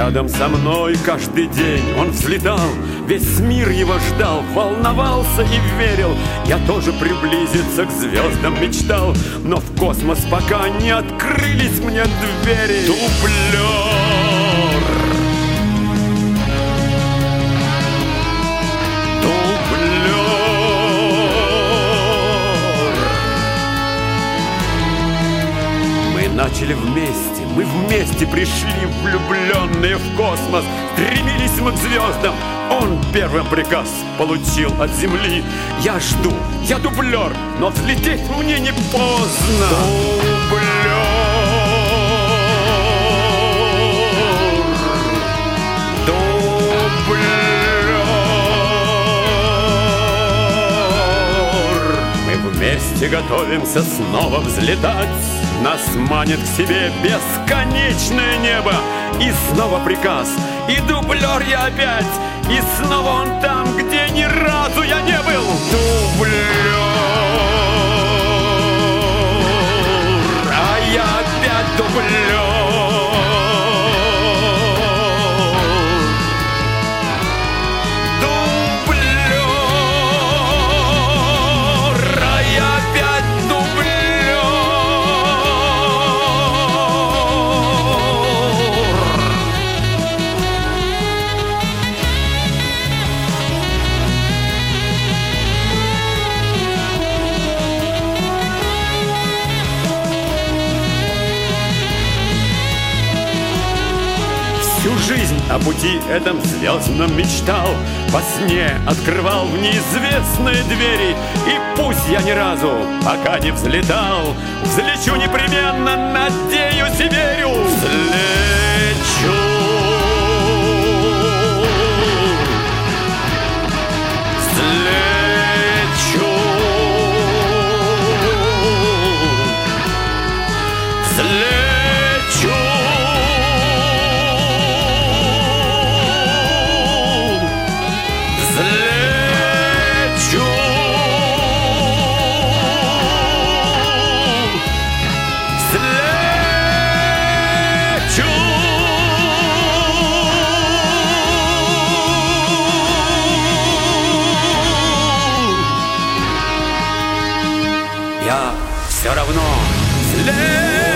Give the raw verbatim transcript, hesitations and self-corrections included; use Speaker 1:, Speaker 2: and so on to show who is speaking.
Speaker 1: рядом со мной каждый день он взлетал, весь мир его ждал, волновался и верил. Я тоже приблизиться к звездам мечтал, но в космос пока не открылись мне двери. Дублер, дублер. Мы начали вместе, мы вместе пришли, влюбленные в космос. Стремились мы к звездам, он первым приказ получил от Земли. Я жду, я дублер, но взлететь мне не поздно. Дублер, дублер. Мы вместе готовимся снова взлетать. Нас манит к себе бесконечное небо. И снова приказ, и дублер я опять. И снова он там, где ни разу я не был. Дублер, а я опять дублер. Всю жизнь о пути этом звездном мечтал, во сне открывал в неизвестные двери. И пусть я ни разу пока не взлетал, взлечу непременно, надеюсь и верю. Взлечу, взлечу, взлечу. Я все равно взлечу.